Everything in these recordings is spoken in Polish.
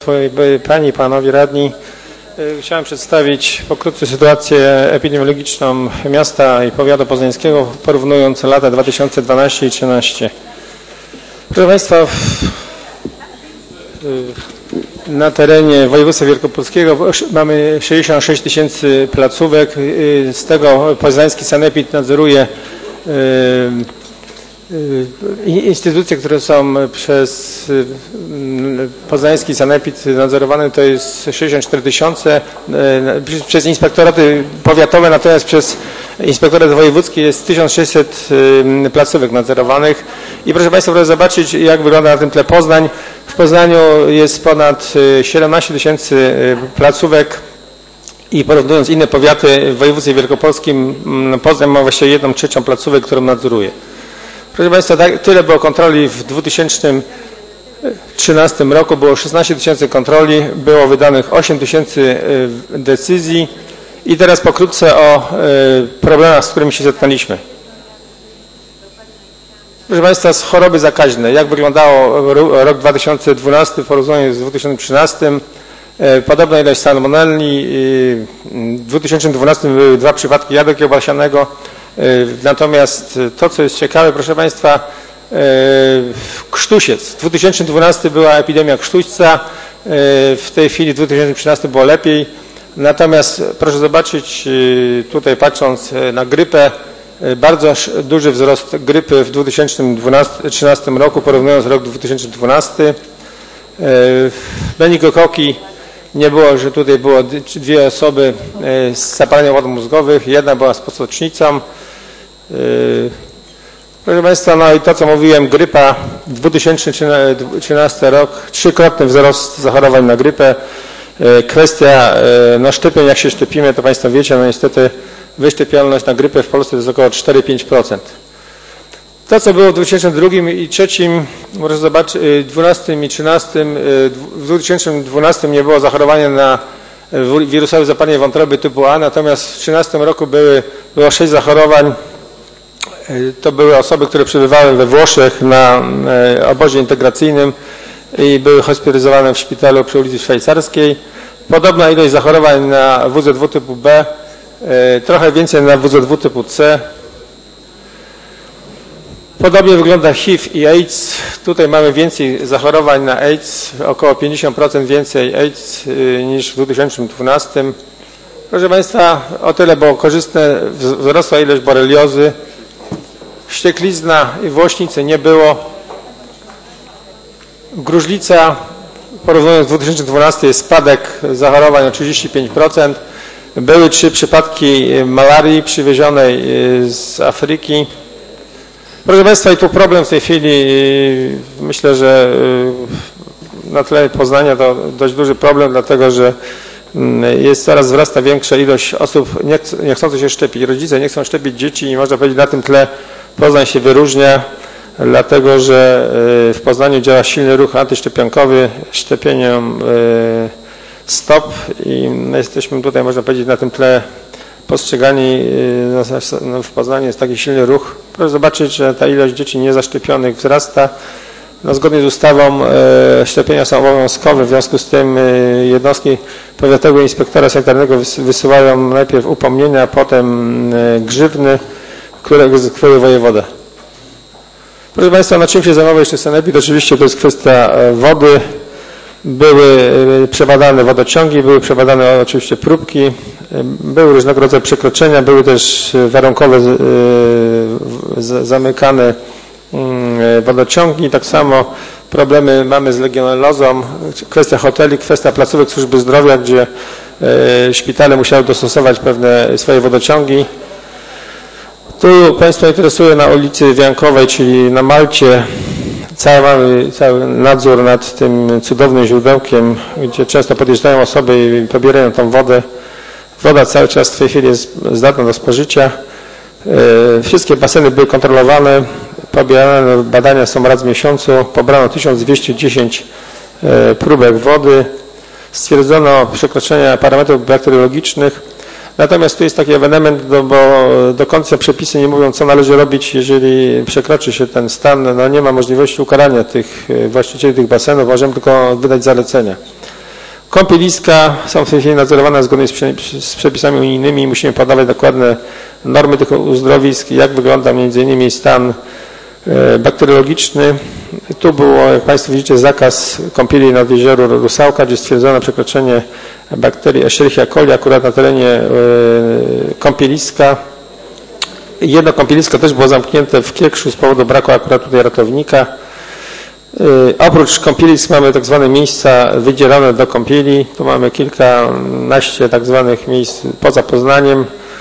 Panie i Panowie Radni, chciałem przedstawić pokrótce sytuację epidemiologiczną miasta i powiatu poznańskiego, porównując lata 2012 i 2013. Proszę Państwa, na terenie województwa wielkopolskiego mamy 66 tysięcy placówek, z tego poznański sanepid nadzoruje instytucje, które są przez poznański sanepid nadzorowane, to jest 64 tysiące przez inspektoraty powiatowe, natomiast przez inspektorat wojewódzki jest 1600 placówek nadzorowanych. I proszę Państwa, proszę zobaczyć, jak wygląda na tym tle Poznań. W Poznaniu jest ponad 17 tysięcy placówek i porównując inne powiaty w województwie wielkopolskim, Poznań ma właściwie 1/3 placówek, którą nadzoruje. Proszę Państwa, tyle było kontroli w 2013 roku, było 16 tysięcy kontroli, było wydanych 8 tysięcy decyzji i teraz pokrótce o problemach, z którymi się zetknęliśmy. Proszę Państwa, z choroby zakaźne, jak wyglądało rok 2012 w porównaniu z 2013. Podobna ilość salmonelli, w 2012 były 2 przypadki jadu kiełbasianego. Natomiast to, co jest ciekawe, proszę Państwa, krztusiec. W 2012 była epidemia krztuśca, w tej chwili w 2013 było lepiej. Natomiast proszę zobaczyć, tutaj patrząc na grypę, bardzo duży wzrost grypy w 2013 roku, porównując rok 2012. Meningokoki nie było, że tutaj było 2 osoby z zapaleniem wad mózgowych, jedna była z pococznicą. Proszę Państwa, no i to, co mówiłem, grypa, 2013 rok, 3-krotny wzrost zachorowań na grypę. Kwestia szczepień, jak się szczepimy, to Państwo wiecie, no niestety wyszczepialność na grypę w Polsce to jest około 4-5%. To, co było w 2002 i 2003, może zobaczyć, 2012 i 2013, w 2012 nie było zachorowania na wirusowe zapalenie wątroby typu A, natomiast w 2013 roku było 6 zachorowań. To były osoby, które przebywały we Włoszech na obozie integracyjnym i były hospitalizowane w szpitalu przy ulicy Szwajcarskiej. Podobna ilość zachorowań na WZW typu B, trochę więcej na WZW typu C. Podobnie wygląda HIV i AIDS. Tutaj mamy więcej zachorowań na AIDS, około 50% więcej AIDS niż w 2012. Proszę Państwa, o tyle było korzystne, wzrosła ilość boreliozy, wścieklizna i włośnicy nie było. Gruźlica, porównując z 2012, jest spadek zachorowań o 35%. Były 3 przypadki malarii przywiezionej z Afryki. Proszę Państwa, i tu problem w tej chwili, myślę, że na tle Poznania to dość duży problem, dlatego że coraz wzrasta większa ilość osób nie chcących się szczepić. Rodzice nie chcą szczepić dzieci i można powiedzieć, na tym tle Poznań się wyróżnia, dlatego że w Poznaniu działa silny ruch antyszczepionkowy, szczepieniom stop i jesteśmy tutaj, można powiedzieć, na tym tle postrzegani, w Poznaniu jest taki silny ruch. Proszę zobaczyć, że ta ilość dzieci niezaszczepionych wzrasta. Zgodnie z ustawą szczepienia są obowiązkowe, w związku z tym jednostki powiatowego inspektora sanitarnego wysyłają najpierw upomnienia, a potem grzywny, które egzekwuje wojewoda. Proszę Państwa, na czym się zajmował jeszcze sanepid? Oczywiście to jest kwestia wody. Były przebadane wodociągi, były przebadane oczywiście próbki, były różnego rodzaju przekroczenia, były też warunkowe zamykane wodociągi. Tak samo problemy mamy z legionellozą, kwestia hoteli, kwestia placówek służby zdrowia, gdzie szpitale musiały dostosować pewne swoje wodociągi. Tu Państwa interesuje na ulicy Wiankowej, czyli na Malcie, cały nadzór nad tym cudownym źródełkiem, gdzie często podjeżdżają osoby i pobierają tą wodę. Woda cały czas w tej chwili jest zdatna do spożycia. Wszystkie baseny były kontrolowane, pobierane badania są raz w miesiącu, pobrano 1210 próbek wody, stwierdzono przekroczenia parametrów bakteriologicznych. Natomiast tu jest taki ewenement, bo do końca przepisy nie mówią, co należy robić, jeżeli przekroczy się ten stan. No nie ma możliwości ukarania tych właścicieli tych basenów, możemy tylko wydać zalecenia. Kąpieliska są w tej chwili nadzorowane zgodnie z przepisami unijnymi. Musimy podawać dokładne normy tych uzdrowisk, jak wygląda m.in. stan bakteriologiczny. Tu było, jak Państwo widzicie, zakaz kąpieli nad jezioro Rusałka, gdzie stwierdzono przekroczenie bakterii Escherichia coli akurat na terenie kąpieliska. Jedno kąpielisko też było zamknięte w Kiekszu z powodu braku akurat tutaj ratownika. Oprócz kąpielisk mamy tak zwane miejsca wydzielone do kąpieli. Tu mamy kilkanaście tak zwanych miejsc poza Poznaniem.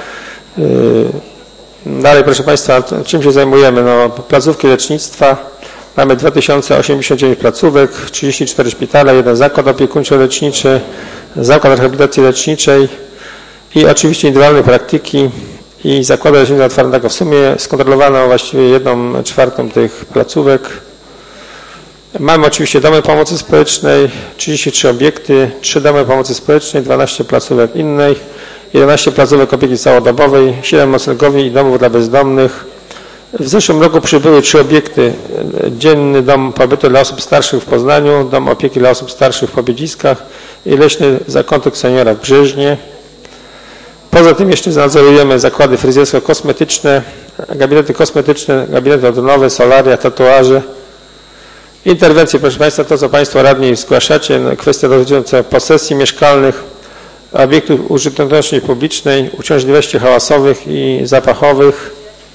Dalej, proszę Państwa, czym się zajmujemy? No, placówki lecznictwa. Mamy 2089 placówek, 34 szpitale, 1 zakład opiekuńczo-leczniczy, zakład rehabilitacji leczniczej i oczywiście indywidualne praktyki i zakłady lecznictwa twardego. W sumie skontrolowano właściwie 1/4 tych placówek. Mamy oczywiście domy pomocy społecznej, 33 obiekty, 3 domy pomocy społecznej, 12 placówek innej, 11 placówek opieki całodobowej, 7 noclegowi i domów dla bezdomnych. W zeszłym roku przybyły 3 obiekty. Dzienny dom pobytu dla osób starszych w Poznaniu, dom opieki dla osób starszych w Pobiedziskach i leśny zakątek seniora w Brzeźnie. Poza tym jeszcze nadzorujemy zakłady fryzjersko-kosmetyczne, gabinety kosmetyczne, gabinety odnowe, solaria, tatuaże. Interwencje, proszę Państwa, to co Państwo radni zgłaszacie, kwestie dotyczące posesji mieszkalnych, obiektów użyteczności publicznej, uciążliwości hałasowych i zapachowych,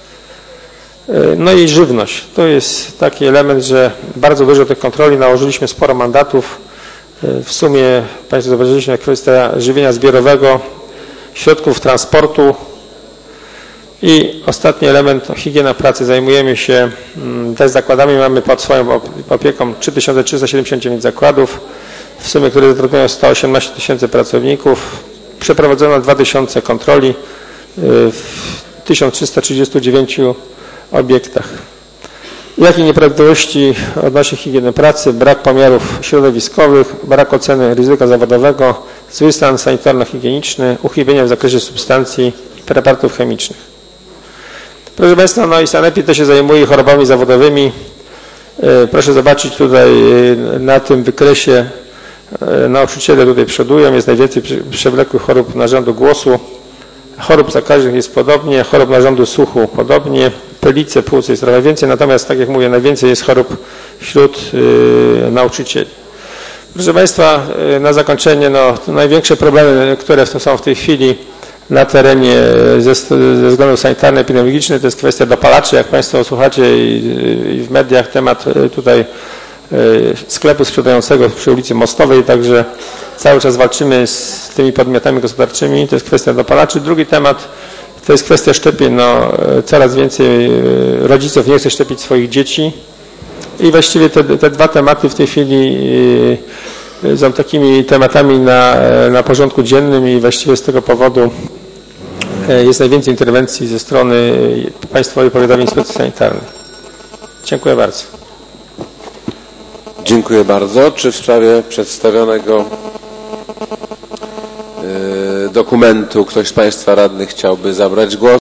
no i żywność. To jest taki element, że bardzo dużo tych kontroli, nałożyliśmy sporo mandatów. W sumie Państwo zobaczyliśmy kwestia żywienia zbiorowego, środków transportu i ostatni element, higiena pracy. Zajmujemy się też zakładami, mamy pod swoją opieką 3379 zakładów, w sumie, które zatrudniają 118 000 pracowników. Przeprowadzono 2000 kontroli w 1339 obiektach. Jakie nieprawidłowości odnośnie higieny pracy? Brak pomiarów środowiskowych, brak oceny ryzyka zawodowego, zły stan sanitarno-higieniczny, uchybienia w zakresie substancji, preparatów chemicznych. Proszę Państwa, no i sanepid to się zajmuje chorobami zawodowymi. Proszę zobaczyć tutaj na tym wykresie, nauczyciele tutaj przodują, jest najwięcej przewlekłych chorób narządu głosu, chorób zakaźnych jest podobnie, chorób narządu słuchu podobnie, pylice, płuc jest trochę więcej, natomiast tak jak mówię, najwięcej jest chorób wśród nauczycieli. Proszę Państwa, na zakończenie, no, największe problemy, które są w tej chwili na terenie ze względów sanitarno-epidemiologicznych, to jest kwestia dopalaczy. Jak Państwo słuchacie i w mediach temat tutaj sklepu sprzedającego przy ulicy Mostowej, także cały czas walczymy z tymi podmiotami gospodarczymi, to jest kwestia dopalaczy. Drugi temat to jest kwestia szczepień. No, coraz więcej rodziców nie chce szczepić swoich dzieci i właściwie te dwa tematy w tej chwili są takimi tematami na porządku dziennym i właściwie z tego powodu jest najwięcej interwencji ze strony Państwowej Powiatowej Inspekcji Sanitarnej. Dziękuję bardzo. Dziękuję bardzo. Czy w sprawie przedstawionego dokumentu ktoś z Państwa radnych chciałby zabrać głos?